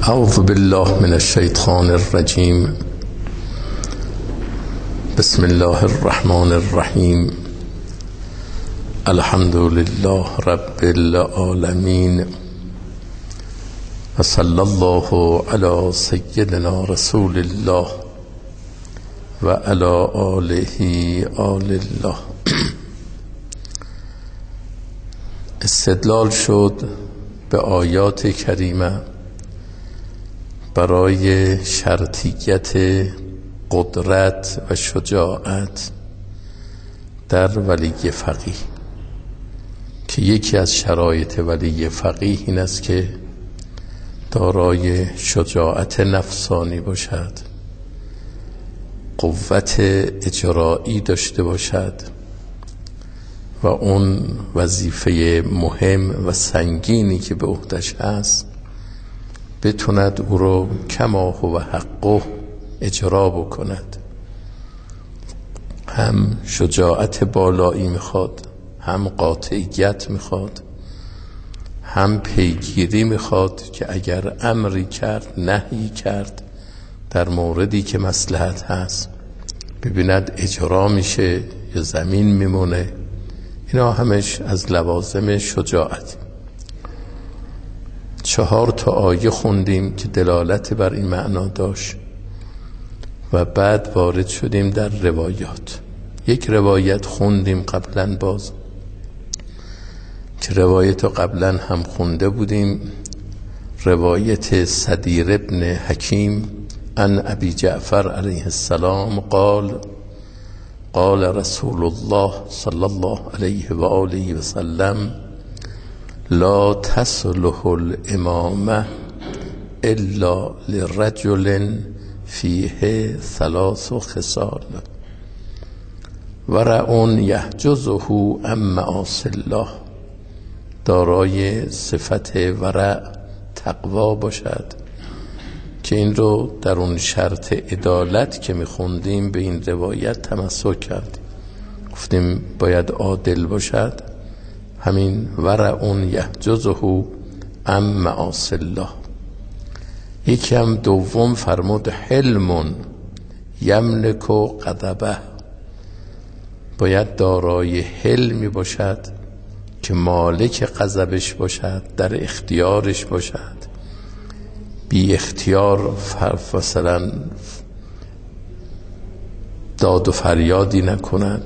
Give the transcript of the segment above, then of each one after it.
اعوذ بالله من الشیطان الرجیم. بسم الله الرحمن الرحیم. الحمد لله رب العالمین و صلی الله علی سیدنا رسول الله و علی آله آل الله. استدلال شد به آیات کریمه برای شرطیت قدرت و شجاعت در ولی فقیه، که یکی از شرایط ولی فقیه این است که دارای شجاعت نفسانی باشد، قوت اجرایی داشته باشد و اون وظیفه مهم و سنگینی که به عهده‌اش هست بتوند او رو کما هو حقه اجرا بکند. هم شجاعت بالایی میخواد، هم قاطعیت میخواد، هم پیگیری میخواد که اگر امری کرد، نهی کرد در موردی که مصلحت هست، ببیند اجرا میشه یا زمین میمونه. اینا همش از لوازم شجاعت. 4 آیه خوندیم که دلالت بر این معنا داشت و بعد وارد شدیم در روایات. یک روایت خوندیم قبلا باز که روایت قبلا هم خونده بودیم، روایت صدیر ابن حکیم عن ابی جعفر علیه السلام قال قال رسول الله صلی الله علیه و آله و سلم لا تصلح الامامه الا لرجل فیه 3 خصال ورع یحجزه عن معاصی الله. دارای صفت ورع، تقوا باشد که این رو در اون شرط عدالت که میخوندیم به این روایت تمسک کردیم، گفتیم باید عادل باشد. همین ورع یحجزه عن معاصی الله. یکی هم دوم فرمود حلم یملک غضبه. باید دارای حلمی باشد که مالک غضبش باشد، در اختیارش باشد، بی اختیار مثلا داد و فریادی نکند،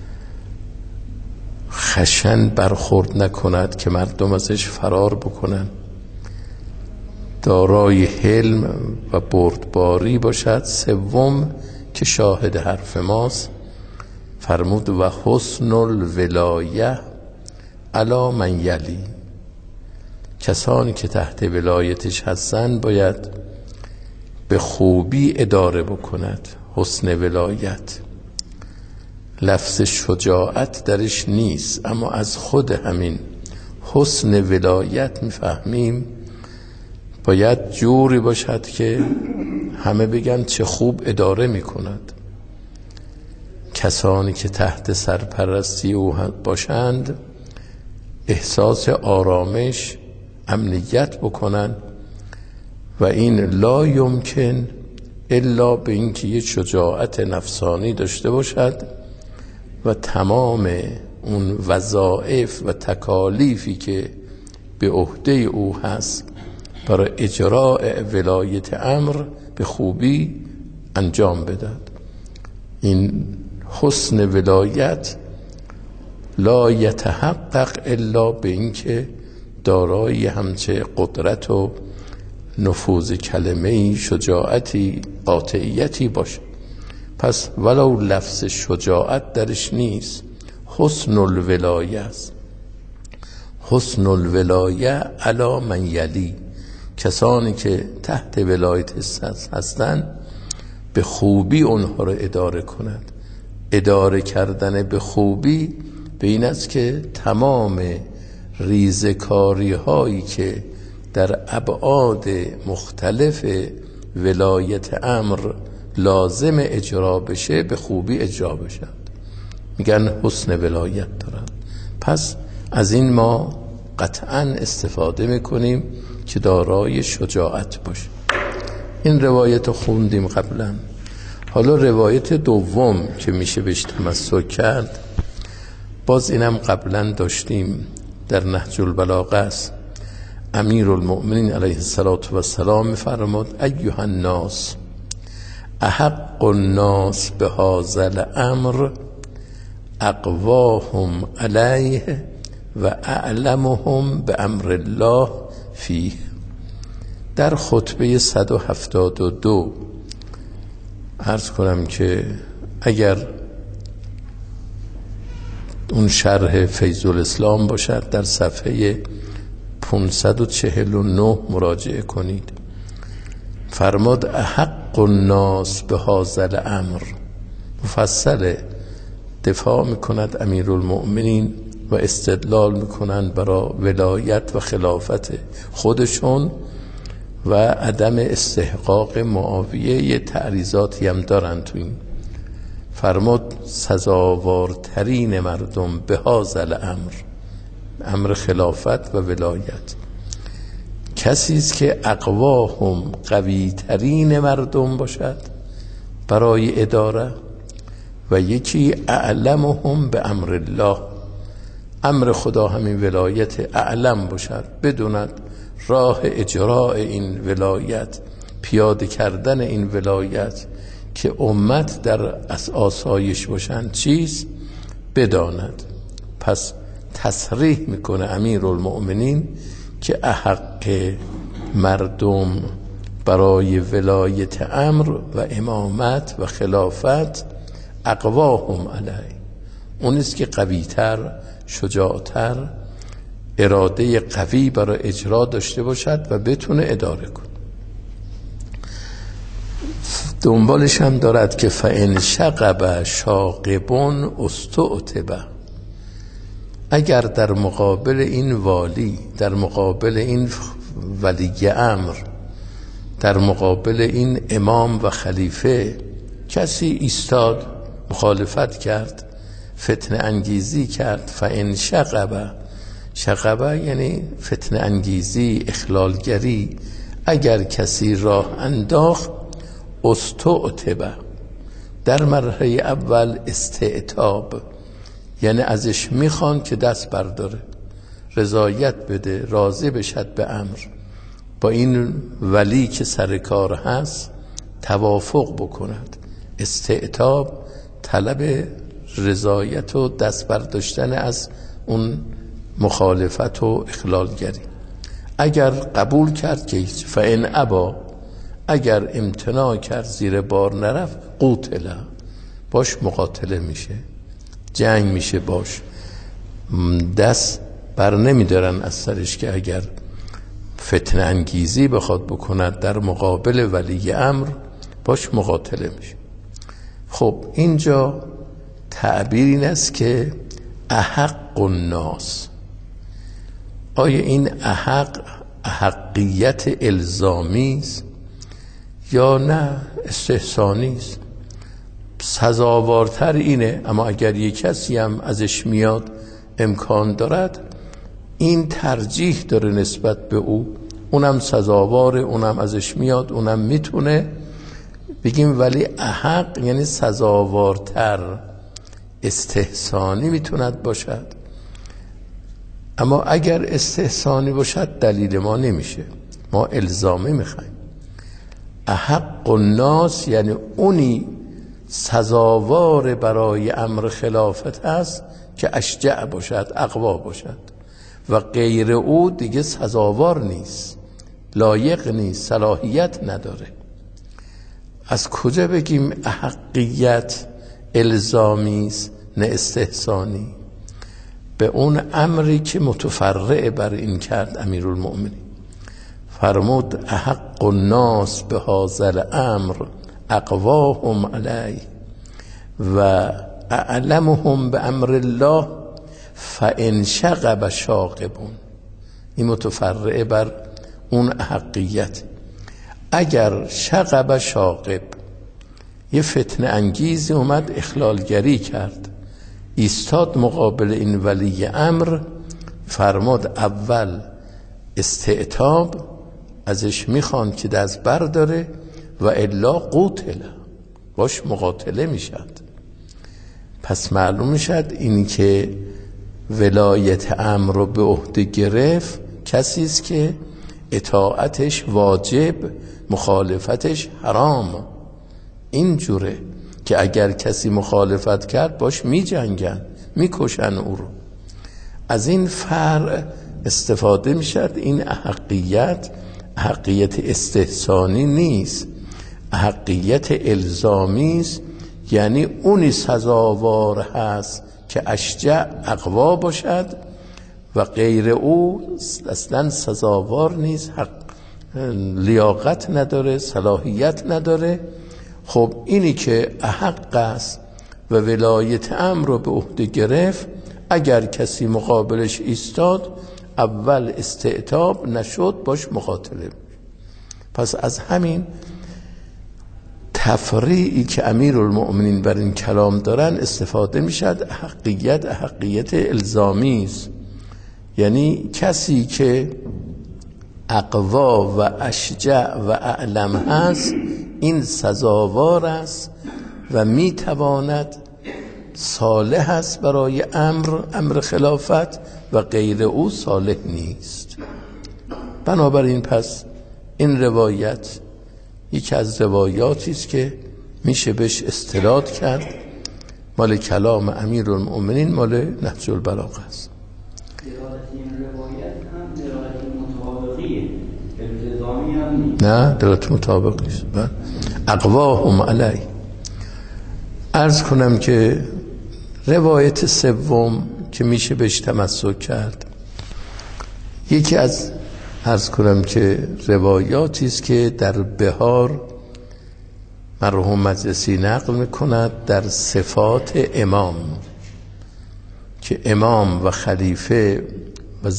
خشن برخورد نکند که مردم ازش فرار بکنن. دارای حلم و بردباری باشد. سوم که شاهد حرف ماست فرمود و حسن الولایه علی من یلی. کسانی که تحت ولایتش هستن باید به خوبی اداره بکند. حسن ولایت لفظ شجاعت درش نیست، اما از خود همین حسن ولایت میفهمیم باید جوری باشد که همه بگن چه خوب اداره میکند. کسانی که تحت سرپرستی او باشند احساس آرامش، امنیت بکنند و این لا یمکن الا به اینکه یه شجاعت نفسانی داشته باشد و تمام اون وظایف و تکالیفی که به عهده او هست برای اجراء ولایت امر به خوبی انجام بدهد. این حسن ولایت لا یتحقق الا به اینکه دارای همچه قدرت و نفوذ کلمه‌ای، شجاعتی، قاطعیتی باشه. پس ولو لفظ شجاعت درش نیست، حسن الولایه است. حسن الولایه علی من یلی. کسانی که تحت ولایت هستند به خوبی اونها رو اداره کند. اداره کردن به خوبی به این است که تمام ریزکاری هایی که در ابعاد مختلف ولایت امر لازم اجرا بشه به خوبی اجرا بشد. میگن حسن ولایت دارن. پس از این ما قطعا استفاده میکنیم که دارای شجاعت باشه. این روایت رو خوندیم قبلا. حالا روایت دوم که میشه بهش تمسک کرد، باز اینم قبلا داشتیم، در نهج البلاغه است. امیرالمؤمنین علیه السلام میفرماد ایها الناس احق الناس بهذا الامر اقواهم علیه و اعلمهم بامر الله فیه. در خطبه 172 عرض کنم که اگر اون شرح فیض الاسلام باشد در صفحه 549 مراجعه کنید. فرماد احق الناس بهذا الامر، مفصل دفاع میکند امیرالمؤمنین و استدلال میکنند برای ولایت و خلافت خودشون و عدم استحقاق معاویه. یه تعریضاتی هم دارن تو این. فرمود سزاوارترین مردم به هذا الامر، امر خلافت و ولایت، کسی است که اقواهم قوی ترین مردم باشد برای اداره، و یکی اعلمهم به امر الله، امر خدا همین ولایت اعلم باشد، بدوند راه اجراء این ولایت، پیاده کردن این ولایت که امت در آسایش باشند چیز بداند. پس تصریح میکنه امیرالمؤمنین که احق مردم برای ولایت امر و امامت و خلافت اقواهم علی، اونیست که قویتر، شجاعتر، اراده قوی برای اجرا داشته باشد و بتونه اداره کنه. دنبالش هم دارد که فإن شغب شاغبون استعتب، اگر در مقابل این والی، در مقابل این ولی امر، در مقابل این امام و خلیفه کسی ایستاد، مخالفت کرد، فتنه انگیزی کرد، فإن شغب یعنی فتنه انگیزی، اخلالگری، اگر کسی راه انداخت استعتب، در مرحله اول استعتاب یعنی ازش میخوان که دست برداره، رضایت بده، راضی بشد به امر، با این ولی که سر کار هست توافق بکند. استعتاب طلب رضایت و دست برداشتن از اون مخالفت و اخلالگری. اگر قبول کرد که فإن ابا، اگر امتناع کرد، زیر بار نرفت، قوتله، باش مقاتله میشه، جنگ میشه، باش دست بر نمیدارن از سرش که اگر فتنه انگیزی بخواد بکند در مقابل ولی امر باش مقاتله میشه. خب اینجا تعبیر این است که احق الناس، آیا این احقیت الزامی است یا نه استحسانی است؟ سزاوارتر اینه، اما اگر یک کسی هم ازش میاد امکان دارد، این ترجیح داره نسبت به او، اونم سزاواره، اونم ازش میاد، اونم میتونه بگیم، ولی احق یعنی سزاوارتر، استحسانی میتوند باشد. اما اگر استحسانی باشد دلیل ما نمیشه، ما الزامی میخوایم. احق الناس یعنی اونی سزاوار برای امر خلافت است که اشجع باشد، اقوا باشد، و غیر او دیگه سزاوار نیست، لایق نیست، صلاحیت نداره. از کجا بگیم احقیت الزامی است نه استحسانی؟ به اون امری که متفرع بر این کرد امیرالمؤمنین. فرمود احق الناس به هذا الامر اقواهم علیه و اعلمهم به امر الله فإن شغب شاغبون. این متفرع بر اون احقیت. اگر شغب شاغب، یه فتنه انگیزی اومد اخلالگری کرد، ایستاد مقابل این ولی امر، فرمود اول استعتاب ازش میخوان که دست برداره و الا قتل، باش مقاتله میشد. پس معلوم میشد اینی که ولایت امر رو به عهده گرفت کسی است که اطاعتش واجب، مخالفتش حرام. اینجوره که اگر کسی مخالفت کرد باش می جنگن، می کشن او رو. از این فرع استفاده می شد. این احقیت استحسانی نیست، احقیت الزامی است. یعنی اونی سزاوار هست که اشجع اقوا باشد و غیر او اصلا سزاوار نیست، لیاقت نداره، صلاحیت نداره. خب اینی که احق است و ولایت امر رو به عهده گرفت، اگر کسی مقابلش ایستاد اول استعتاب نشد باش مقاتله. پس از همین تفریعی که امیرالمؤمنین بر این کلام دارن استفاده میشد. احقیت الزامی است، یعنی کسی که اقوا و اشجع و اعلم هست این سزاوار است و میتواند صالح است برای امر خلافت و غیر او صالح نیست. بنابراین پس این روایت یکی از روایاتی است که میشه بهش استناد کرد، مال کلام امیرالمؤمنین، مال نهج البلاغه است. نه دلالت مطابق نیست. اقواهم علی. عرض کنم که روایت سوم که میشه بهش تمسک کرد، یکی از عرض کنم که روایاتی است که در بهار مرحوم مجلسی نقل میکند در صفات امام، که امام و خلیفه و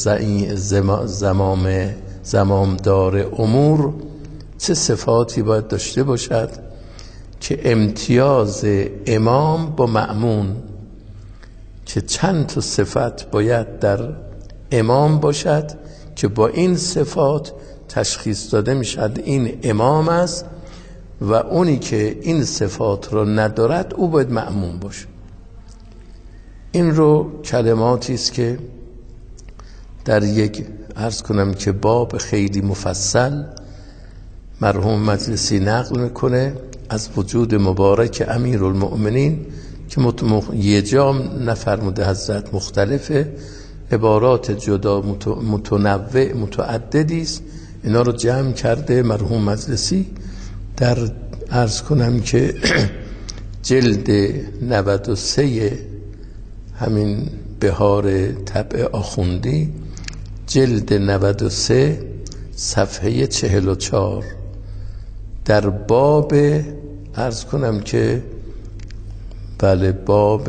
زمامدار امور چه صفاتی باید داشته باشد، که امتیاز امام با مأمون، که چند تا صفت باید در امام باشد که با این صفات تشخیص داده میشد این امام است و اونی که این صفات رو ندارد او باید مأمون باشه. این رو کلماتی است که در یک عرض کنم که باب خیلی مفصل مرحوم مجلسی نقل میکنه از وجود مبارک امیرالمؤمنین، که یه جا نفرموده حضرت، مختلفه، عبارات جدا متنوع متعددی است. اینا رو جمع کرده مرحوم مجلسی در عرض کنم که جلد 93 همین بهار طبع آخوندی، جلد 93 صفحه 44 در باب عرض کنم که بله باب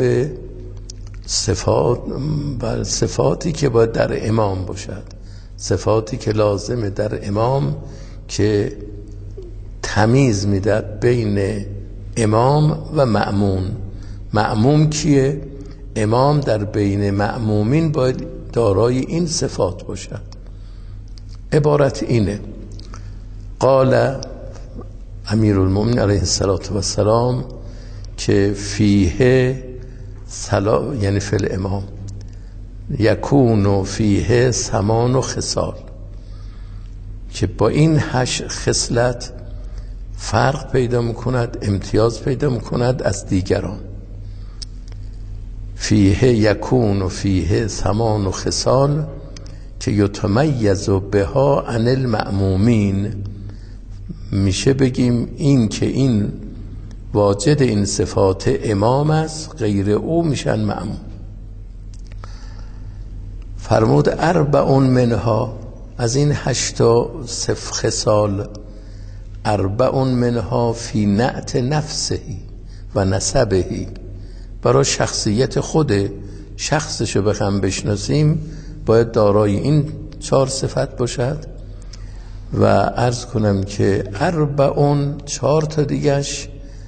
صفاتی که باید در امام باشد، صفاتی که لازمه در امام که تمیز میداد بین امام و مأمون. مأموم کیه؟ امام در بین مأمومین باید دارای این صفات باشد. عبارت اینه: قال امیرالمؤمنین علیه السلام که فیه یعنی فی الامام یکون فیه 8 خصال، که با این 8 خصلت فرق پیدا میکند، امتیاز پیدا میکند از دیگران. فیه یکون فیه 8 خصال که یتمیز بها عن المأمومین. میشه بگیم این که این واجد این صفات امام است، غیر او میشن مأموم. فرمود 4 منها، از این 8 خصال 4 منها فی نعت نفسه و نسبه، برای شخصیت خود شخصشو بخوام بشناسیم باید دارای این 4 صفت باشد. و عرض کنم که 4 تا دیگش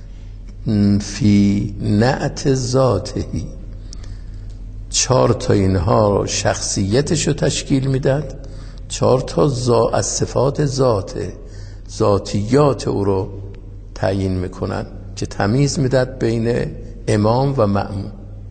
فی نعت ذاتهی، 4 تا اینها شخصیتشو تشکیل میداد 4 تا از صفات ذاتیات او رو تعیین میکنن که تمیز میداد بین امام و مأموم.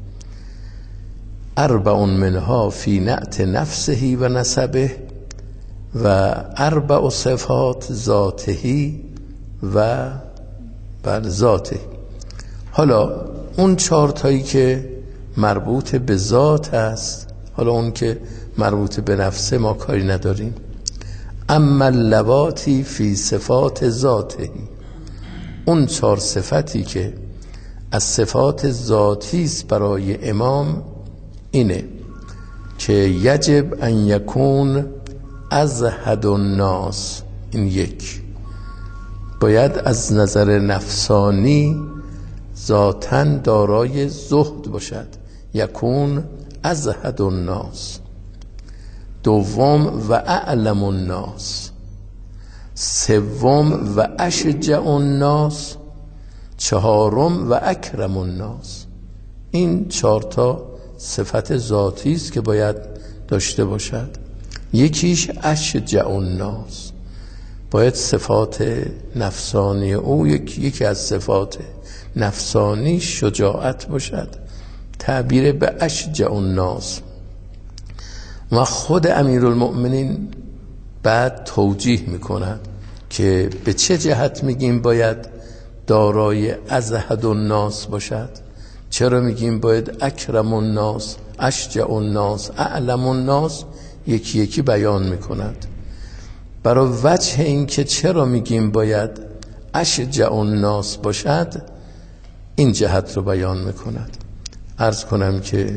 4 منها فی نعت نفسه و نسبه و 4 صفات ذاته و ذاته. حالا اون 4 تایی که مربوط به ذات است، حالا اون که مربوط به نفسه ما کاری نداریم. اما اللواتی فی صفات ذاته، اون 4 صفتی که از صفات ذاتی است برای امام اینه که یجب ان یکون ازهد الناس. این 1 باید از نظر نفسانی ذاتاً دارای زهد باشد، یکون ازهد الناس. 2 و اعلم الناس. 3 و اشجع الناس. 4 و اکرم الناس. این 4 تا صفت ذاتی است که باید داشته باشد. یکیش اشجع الناس، باید صفات نفسانی او یکی از صفات نفسانی شجاعت باشد، تعبیر به اشجع الناس. و خود امیرالمؤمنین بعد توجیه میکند که به چه جهت میگیم باید دارای ازهد الناس باشد، چرا میگیم باید اکرم الناس، اشجع الناس، اعلم الناس، یکی یکی بیان میکند. برای وجه این که چرا میگیم باید اشجع الناس باشد این جهت رو بیان میکند. عرض کنم که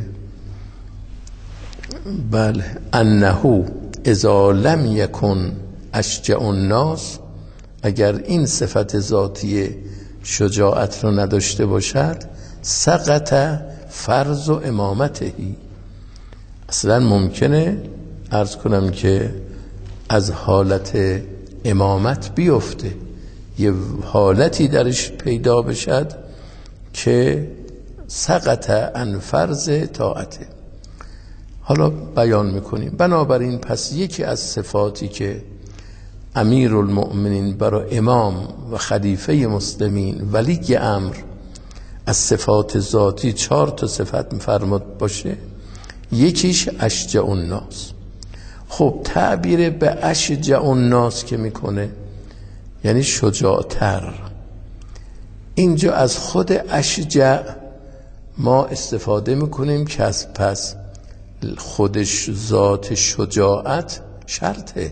بله انه اذا لم یکن اشجع الناس، اگر این صفت ذاتی شجاعت رو نداشته باشد سقط فرض و امامتهی، اصلا ممکنه عرض کنم که از حالت امامت بیفته، یه حالتی درش پیدا بشد که سقط عن فرض طاعته. حالا بیان میکنیم. بنابراین پس یکی از صفاتی که امیرالمؤمنین برای امام و خلیفه مسلمین ولی امر از صفات ذاتی 4 تا صفت میفرماد باشه، یکیش اشجع الناس. خب تعبیر به اشجع الناس که میکنه یعنی شجاعتر. اینجا از خود اشجع ما استفاده میکنیم که از پس خودش ذات شجاعت شرطه،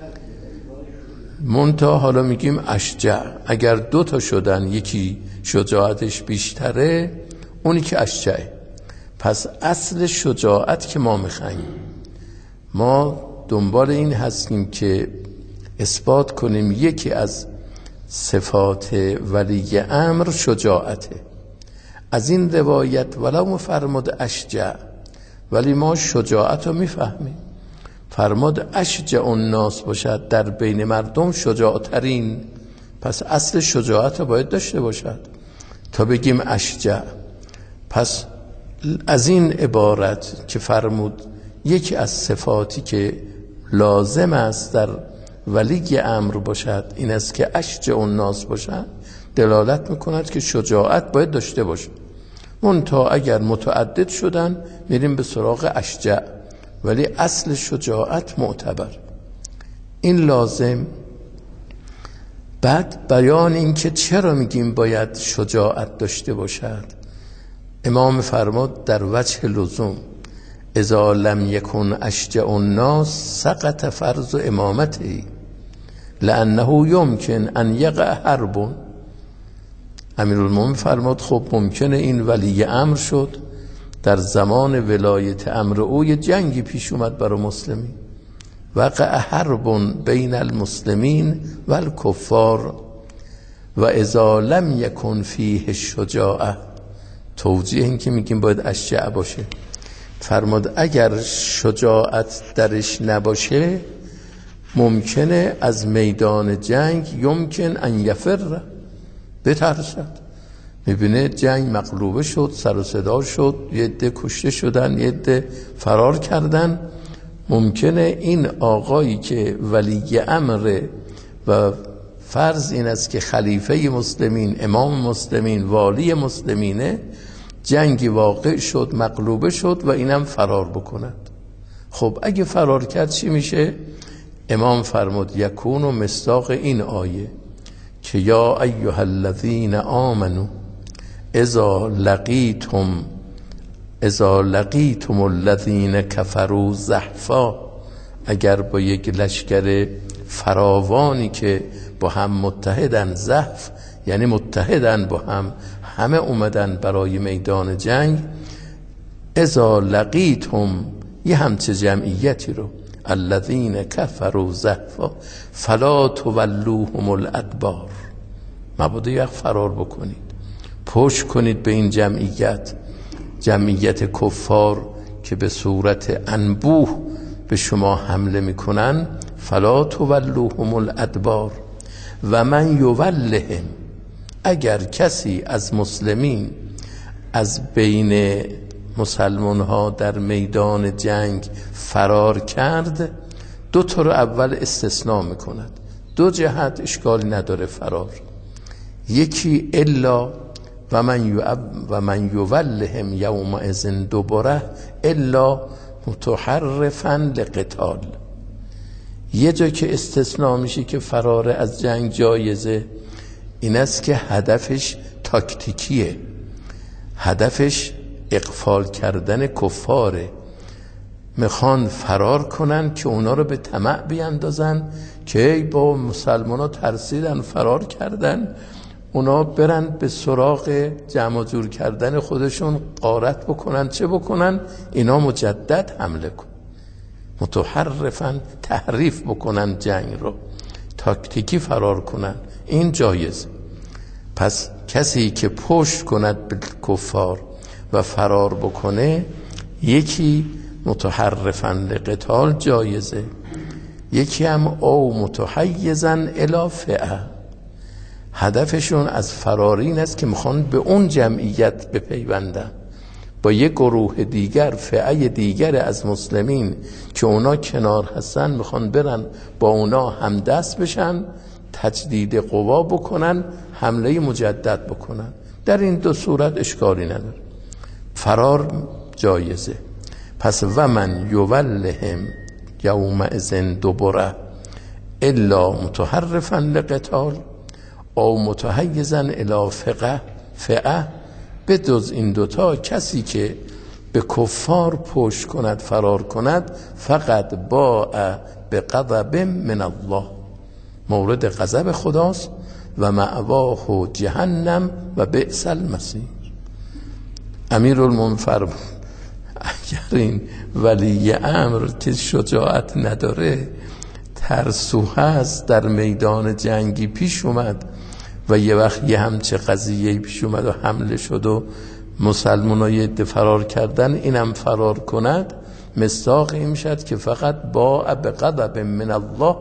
منتها حالا میگیم اشجع. اگر 2 تا شدن یکی شجاعتش بیشتره اونی که اشجعه. پس اصل شجاعت که ما میخوایم، ما دنبال این هستیم که اثبات کنیم یکی از صفات ولی امر شجاعته. از این روایت ولو فرمود اشجع، ولی ما شجاعت رو میفهمیم، فرمود اشجع الناس باشد، در بین مردم شجاعترین، پس اصل شجاعت رو باید داشته باشد تا بگیم اشجع. پس از این عبارت که فرمود یکی از صفاتی که لازم است در ولی امر باشد این است که اشجع الناس باشد، دلالت میکند که شجاعت باید داشته باشد. منتها اگر متعدد شدن میریم به سراغ اشجع، ولی اصل شجاعت معتبر. این لازم. بعد بیان این که چرا میگیم باید شجاعت داشته باشد. امام فرمود در وجه لزوم اذا لم یکن اشجع الناس سقط فرض امامته لانه یمکن ان یقع حرب. امیرالمومنین فرمود خب ممکنه این ولی امر شد، در زمان ولایت امر او یه جنگی پیش اومد برای مسلمین، وقع حرب بین المسلمین و الکفار و اذا لم یکن فیه شجاعه. توجیه این که میگیم باید اشجع باشه، فرمود اگر شجاعت درش نباشه ممکنه از میدان جنگ یمکن ان یفر، بترسد. میبینه جنگ مغلوبه شد، سر و صدا شد، یه عده کشته شدن، یه عده فرار کردن، ممکنه این آقایی که ولی امر و فرض این است که خلیفه مسلمین، امام مسلمین، والی مسلمینه، جنگی واقع شد، مغلوبه شد و اینم فرار بکند. خب اگه فرار کرد چی میشه؟ امام فرمود یکون و مصداق این آیه که یا ایها الذین آمنو اذا لقیتم الذین کفروا زحفا، اگر با یک لشکر فراوانی که با هم متحدن، زحف یعنی متحدن با هم، همه اومدن برای میدان جنگ، اذا لقیتم یه همچه جمعیتی رو، الذین کفروا زحفا فلا تولوهم الادبار، مبادا یک فرار بکنید، پشت کنید به این جمعیت کفار که به صورت انبوه به شما حمله میکنن. فلا تولوهم الادبار و من یولهم، اگر کسی از مسلمین از بین مسلمان ها در میدان جنگ فرار کرد، دو تا رو اول استثناء میکند، دو جهت اشکالی نداره فرار، یکی الا و من یولهم یومئذ دبره الا متحرفا لقتال، یه جا که استثناء میشه که فرار از جنگ جایزه، این است که هدفش تاکتیکیه، هدفش اغفال کردن کفاره، میخوان فرار کنن که اونا رو به طمع بیندازن که با مسلمان ها ترسیدن فرار کردن، اونا برن به سراغ جمع جور کردن خودشون، غارت بکنن، چه بکنن، اینا مجدد حمله کن، متحرفن، تحریف بکنن جنگ رو، تاکتیکی فرار کنن، این جایز. پس کسی که پشت کند به کفار و فرار بکنه، یکی متحرفن لقتال جایزه، یکی هم او متحیزن الی فئه، هدفشون از فرار این است که میخوان به اون جمعیت بپیوندن، با یک گروه دیگر، فئه دیگر از مسلمین که اونا کنار هستن، میخوان برن با اونا همدست بشن، تجدید قوا بکنن، حمله مجدد بکنن. در این دو صورت اشکالی نداره، فرار جایزه. پس و من یولهم یومئذ دبره الا متحرفا لقتال او متحیزا الی فئه، به جز این دوتا کسی که به کفار پشت کند، فرار کند، فقط باء بغضب من الله، مورد غضب خداست، و مأواه جهنم و بئس المصیر. امیرالمومنین فرمود اگر این ولی امر که شجاعت نداره، ترسو هست، در میدان جنگی پیش اومد و یه وقت یه همچه قضیه پیش اومد و حمله شد و مسلمانای فرار کردن، اینم فرار کند، مصداق این شد که فقط باء بغضب من الله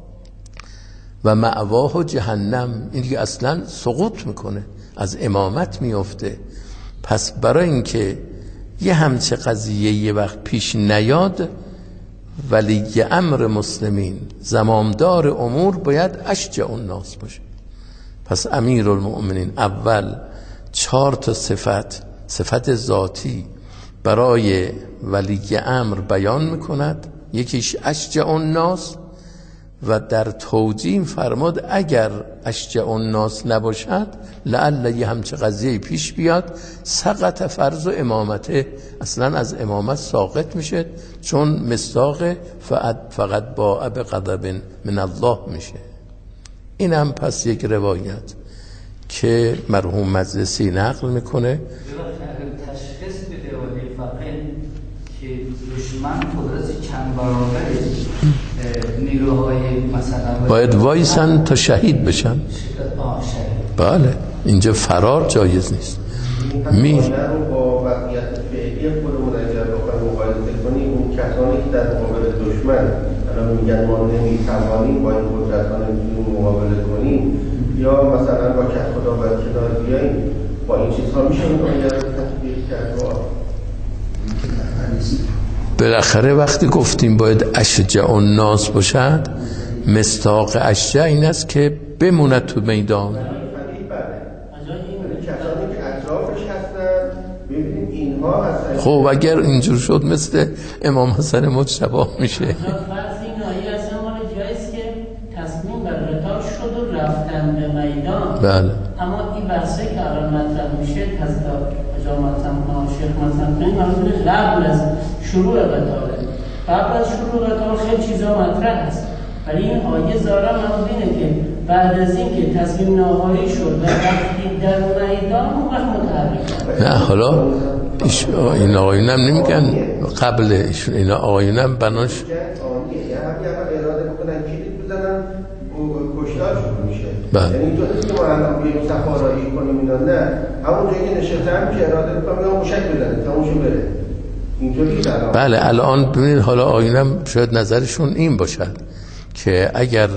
و مأواه جهنم، این دیگه اصلا سقوط میکنه، از امامت میفته. پس برای اینکه یه همچه قضیه یه وقت پیش نیاد، ولی امر مسلمین، زمامدار امور، باید اشجع الناس باشه. پس امیرالمؤمنین اول 4 تا صفت ذاتی برای ولی امر بیان میکند، یکیش اشجع الناس، و در توجیه فرمود اگر اشجع الناس نباشد لعل یه همچه قضیه پیش بیاد، سقط فرض و امامته، اصلا از امامت ساقط میشه، چون مصداق فقط باء بغضب من الله میشه. این هم پس یک روایت که مرحوم مجلسی نقل میکنه. تشخیص بده ولی فقط که دشمن قدرت چند برابری نیروهای مثلا باید وایسن تا شهید بشن. بله، اینجا فرار جایز نیست. با وضعیت فعلی خودمون اگر بخوایم مقایسه کنیم، اون کسانی که در مقابل دشمن الان میگن ما نمیتوانیم با این قدرت ها نمیتونیم مقابله کنیم، یا مثلا با کت خدا باید کنار بیاییم، با این چیزها میشه اون آیه رو تطبیق کرد؟ بالاخره وقتی گفتیم باید اشجع الناس باشد، مصداق اشجع این است که بموند تو میدان. خب اگر اینجور شد مثل امام حسن مجتبی میشه. فرض این آیه از همان جاییست که تصمیم بر قتال شد و رفتن به میدان. بله. اما این بحثی که الان مطرح میشه شیخ مطرح قبل از شروع قتال، قبل از شروع قتال خیلی چیزا مطرح هست، ولی این آیه ظاهرا منظور اینه که بعد از این که تصمیم نهایی شد و وقتی در میدان اون وقت متحرک. نه حالا این آقایونم نمیگن قبل این آقایونم بناش اراده بکنن کلید بزنن کشتار شروع میشه. بله. یعنی اینطور نیست که ما الان بیاییم صفارایی کنیم اینا، نه همون جایی که نشستم که اراده بکنم یا موشک بزنه تموم بره. اینطوری الان. بله الان ببینید حالا آقایونم شاید نظرشون این باشد که اگر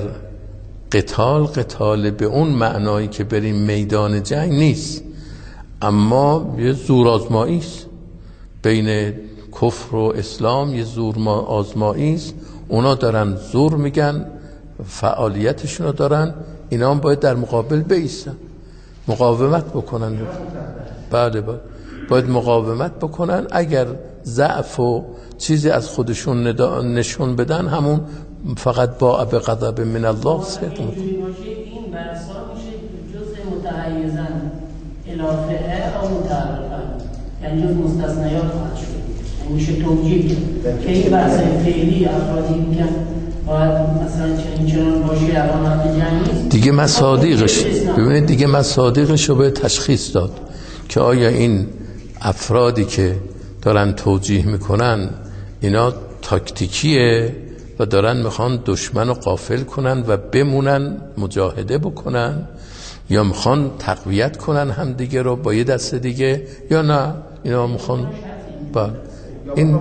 قتال به اون معنایی که بریم میدان جنگ نیست، اما یه زور آزمایی است بین کفر و اسلام، یه زور آزمایی است. اونا دارن زور میگن، فعالیتشون رو دارن، اینا هم باید در مقابل بایستن، مقاومت بکنن. بله باید مقاومت بکنن. اگر ضعف و چیزی از خودشون نشون بدن، همون فقط با غضب من الله صدق میکنه. این بحثا میشه جزء متحیزن الافه او متعرفن، یعنی جز مستثنیات خواهد شد. میشه توجیه که این بحث فعلی افرادی میگن باید مثلا چنین باشه الان وقت جنگ نیست دیگه مصادیقش. ببینید دیگه مصادیقش رو باید تشخیص داد که آیا این افرادی که دارن توجیه میکنن اینا تاکتیکیه و دارن میخوان دشمن رو غافل کنن و بمونن مجاهده بکنن، یا میخوان تقویت کنن هم دیگه رو با یه دست دیگه، یا نه اینا میخوان این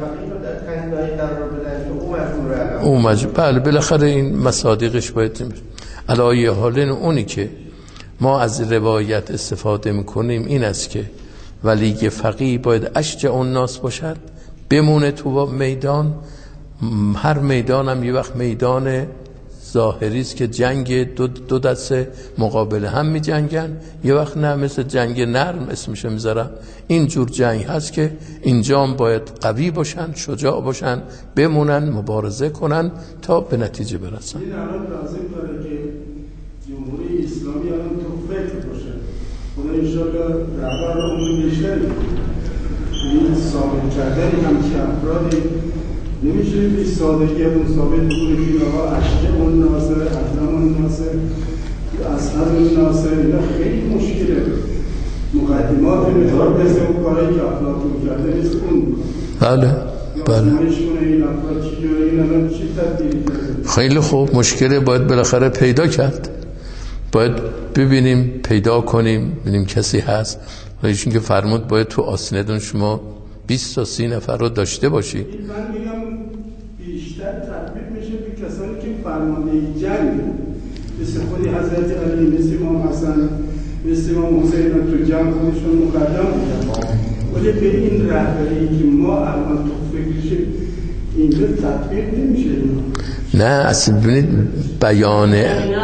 بله بالاخره این مصادیقش باید. علایه حال اونی که ما از روایت استفاده میکنیم این است که ولی فقیه باید اشجع الناس باشد، بمونه تو میدان. هر میدان هم یه وقت میدان ظاهری است که جنگ دو دسته مقابل هم می جنگن، یه وقت نه مثل جنگ نرم اسمش میذارم. این جور جنگ هست که اینجا هم باید قوی باشن، شجاع باشن، بمونن، مبارزه کنن تا به نتیجه برسن. این الان لازم داره که جمهوری اسلامی الان تو فکر باشه، خدا انشاءالله رهبر اون بیشتری این ثابت کردن هم که افرادی نمیشه این سادگی اون ثابت بکنیم که آقا اشجع الناصر، اکرم الناصر، اسعد الناصر، اینا خیلی مشکله. مقدمات مدار مثل اون کارهایی که افلاطون کرده نیست اون. بله خیلی خوب. مشکله باید بالاخره پیدا کرد، باید ببینیم پیدا کنیم ببینیم کسی هست. ایشون که فرمود باید تو آسیندون شما 20 تا 30 نفر رو داشته باشید. من میگم بیشتر تطبیق میشه به کسانی که فرمانده جنگ، مثل خودی حضرت علی، مثل امام حسن، مثل امام حسین تو جنگ خودشون مقدم بودن. ولی به این رهبری که ما الان تو فکرشیم اینجا تطبیق نمیشه. نه اصلا ببینید بیان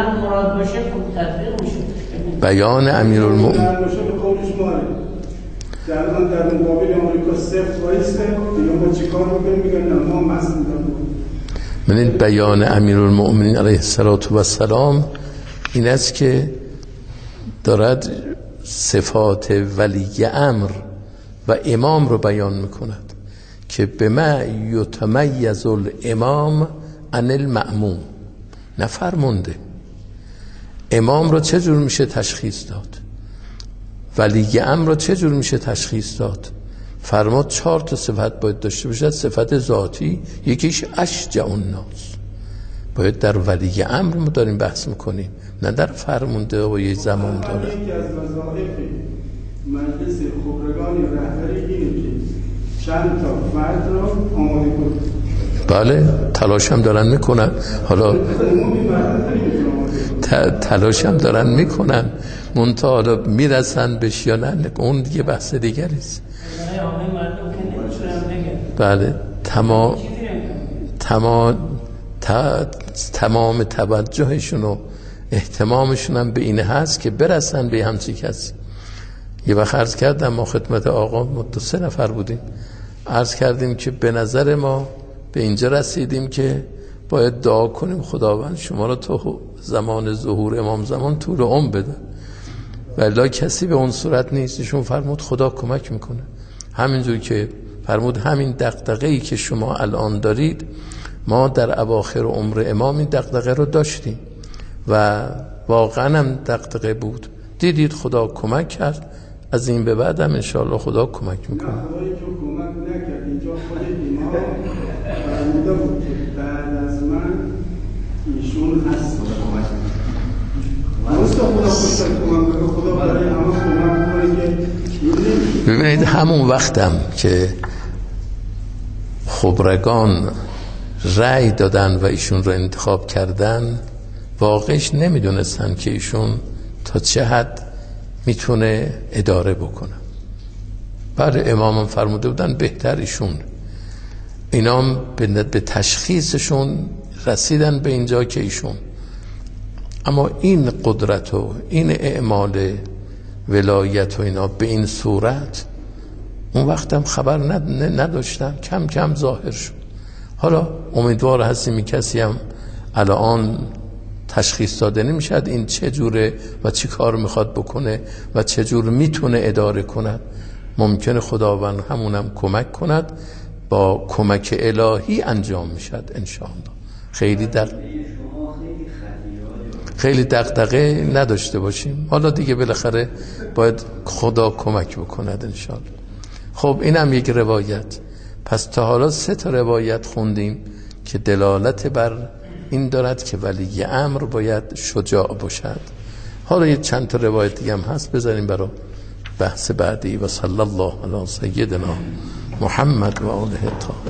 امیرالمومنین در مقابل آمریکا سفت وایسته دیگه ما چیکار بکنیم؟ میگن نه ما مسئول ببینید بیان امیرالمومنین علیه السلام این است که دارد صفات ولی امر و امام رو بیان میکند که به ما یتمیز الامام عن المأموم، نه فرمانده. امام رو چه جور میشه تشخیص داد؟ ولی امر رو چه جور میشه تشخیص داد؟ فرمود 4 تا صفت باید داشته باشد. صفت ذاتی، یکیش اشجع الناس. باید در ولی امر ما داریم بحث میکنیم، نه در فرمانده و یه زمان داره. یکی از وظایف مجلس خبرگان رهبری اینه که چند تا فرد رو آماده کنه. بله تلاش هم دارن میکنن. حالا تلاش هم دارن میکنن، منتها حالا میرسن بهش یا نه اون دیگه بحث دیگری است. بله تمام توجهشون و اهتمامشون هم به اینه هست که برسن به همچی کسی. یه وقت عرض کردم ما خدمت آقا 2-3 نفر بودیم، عرض کردیم که به نظر ما به اینجا رسیدیم که باید دعا کنیم خداوند شما رو تو زمان ظهور امام زمان طول عمر بده، ولی کسی به اون صورت نیست. ایشون فرمود خدا کمک میکنه. همینجور که فرمود همین دغدغه‌ای که شما الان دارید ما در اواخر عمر امام این دغدغه رو داشتیم و واقعا هم دغدغه بود، دیدید خدا کمک کرد، از این به بعد هم انشاءالله خدا کمک میکنه. خدایی که کمک نکرد اینجا خود امام فرموده بود که بعد از من ایشون هست خدا برای همه کمک کنه که ببینید همون وقتم که خبرگان رأی دادن و ایشون رو انتخاب کردن واقعش نمیدونستن که ایشون تا چه حد میتونه اداره بکنه. بعد امام فرموده بودن بهتر ایشون. اینا هم به تشخیصشون رسیدن به اینجا که ایشون، اما این قدرت و این اعمال ولایت و اینا به این صورت اون وقتم خبر نداشتن، کم کم ظاهر شد. حالا امیدوار هستیم کسی هم الان تشخیص داده نمیشد این چه جوره و چی کار میخواد بکنه و چه جور میتونه اداره کند. ممکنه خداوند همونم کمک کند، با کمک الهی انجام میشد انشاءالله. خیلی دغدغه نداشته باشیم. حالا دیگه بالاخره باید خدا کمک بکند انشاءالله. خب اینم یک روایت. پس تا حالا 3 روایت خوندیم که دلالت بر این دارد که ولی امر باید شجاع باشد. حالا یه چند تا روایت دیگه هم هست بذاریم برای بحث بعدی. و صلی الله علی سیدنا محمد و آله الطاهرین.